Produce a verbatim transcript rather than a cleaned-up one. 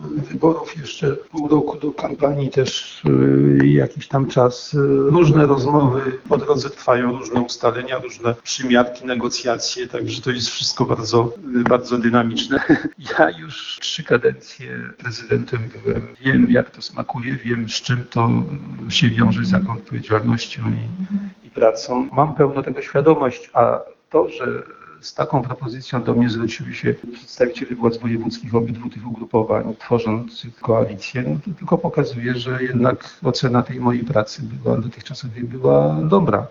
wyborów jeszcze pół roku, do kampanii też y, jakiś tam czas. Y, różne rozmowy po drodze trwają, różne ustalenia, różne przymiarki, negocjacje, także to jest wszystko bardzo, y, bardzo dynamiczne. Ja już trzy kadencje prezydentem byłem. Wiem, jak to smakuje, wiem, z czym to się wiąże, z jaką odpowiedzialnością i, i pracą. Mam pełną tego świadomość, a to, że z taką propozycją do mnie zwróciły się przedstawiciele władz wojewódzkich obydwu tych ugrupowań, tworząc koalicję, no to tylko pokazuje, że jednak ocena tej mojej pracy była dotychczasowej była dobra.